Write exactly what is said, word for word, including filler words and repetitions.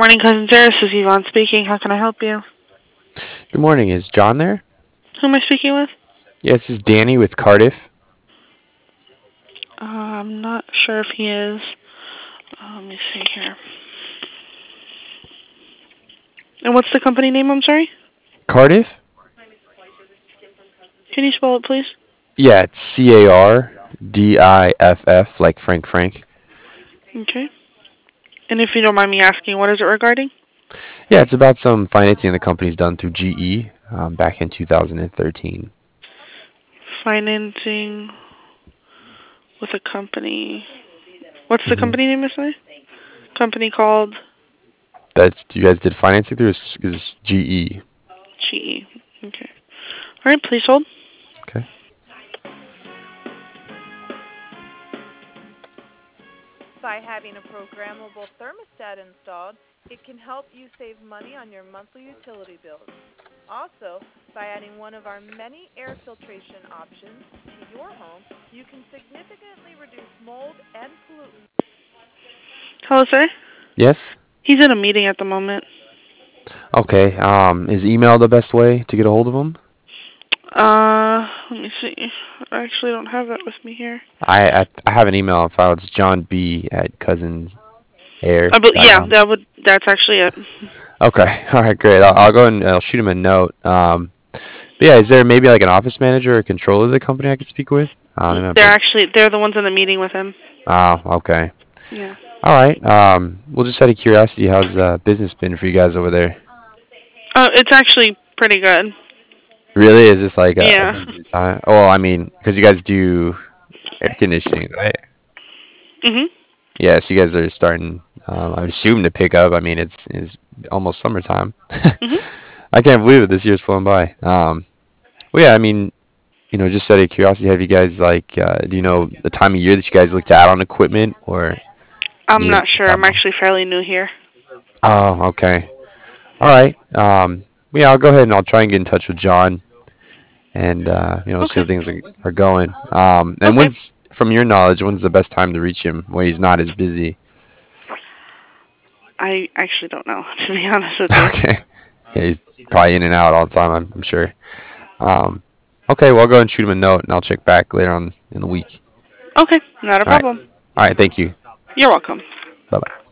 Morning, Cousin Sarah. This is Yvonne speaking. How can I help you? Good morning. Is John there? Who am I speaking with? Yes, this is Danny with Cardiff. Uh, I'm not sure if he is. Uh, let me see here. And what's the company name? I'm sorry. Cardiff? Can you spell it, please? Yeah, it's C A R D I F F, like Frank Frank. Okay. And if you don't mind me asking, what is it regarding? Yeah, it's about some financing the company's done through G E um, back in two thousand thirteen. Financing with a company. What's the hmm company name, Miss May? Company called That's you guys did financing through is, is G E. G E. Okay. All right. Please hold. Okay. By having a programmable thermostat installed, it can help you save money on your monthly utility bills. Also, by adding one of our many air filtration options to your home, you can significantly reduce mold and pollutants. Hello, sir. Yes. He's in a meeting at the moment. Okay. Um, is email the best way to get a hold of him? Uh, let me see. I actually don't have that with me here. I I, I have an email on file. It's John B at cousins air I bel dot yeah, com. that would. That's actually it. Okay. All right. Great. I'll, I'll go and I'll shoot him a note. Um, But yeah, is there maybe like an office manager or controller of the company I could speak with? Um, they might They're be- actually they're the ones in the meeting with him. Oh, okay. Yeah. All right. Um, well, just out of curiosity, how's uh, business been for you guys over there? Oh, it's actually pretty good. Really? Is this like a, a Yeah. busy time? Well, I mean, because you guys do air conditioning, right? Mhm. Yeah, so you guys are starting, um, I assume, to pick up. I mean, it's it's almost summertime. Mhm. I can't believe it. This year's flown by. Um, well, yeah, I mean, you know, just out of curiosity, have you guys like, uh, do you know the time of year that you guys look to add on equipment or I'm need not anything sure. that I'm month? actually fairly new here. Oh, okay. All right. Um, yeah, I'll go ahead and I'll try and get in touch with John and uh, you know see Okay. how things are, are going. Um, and Okay. when's, from your knowledge, when's the best time to reach him when he's not as busy? I actually don't know, to be honest with you. Okay. Yeah, he's probably in and out all the time, I'm, I'm sure. Um, okay, well, I'll go and shoot him a note and I'll check back later on in the week. Okay. Not a All right. problem. All right. Thank you. You're welcome. Bye bye.